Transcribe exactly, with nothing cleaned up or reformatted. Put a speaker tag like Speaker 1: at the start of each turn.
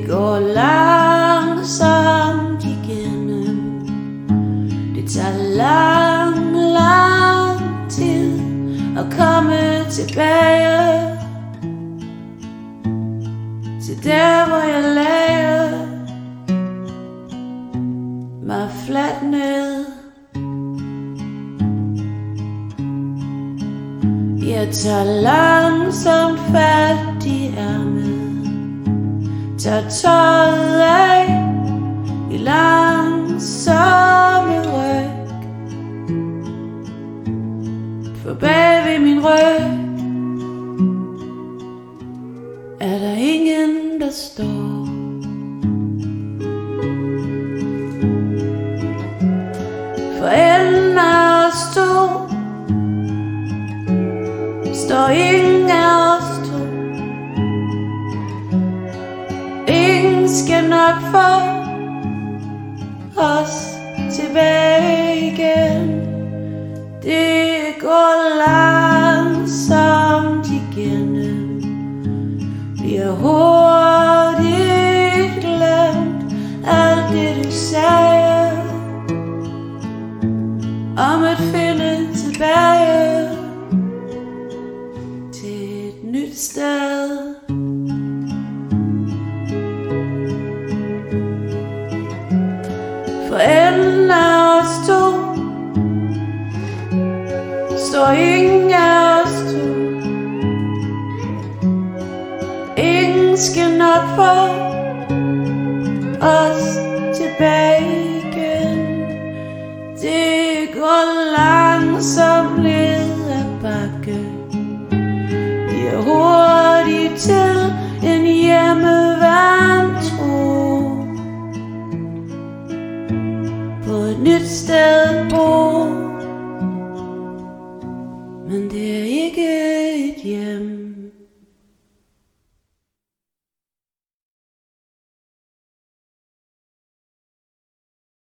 Speaker 1: går langsomt igennem. Det tager lang, lang tid at komme tilbage til der, hvor jeg lagde mig fladt ned. Jeg tager langsomt fat i ærmet, tager tøjet af i langsomme ryg, for bag ved min ryg er der ingen, der står. For enden af os to står ingen af os to. Ingen skal nok få os tilbage igen. Det går langsomt igennem, bliver hurtigt glemt alt det du sagde om at finde tilbage til et nyt sted. For enden af os to står ingen af os to. Ingen skal nok få os tilbage igen. Det går langsomt.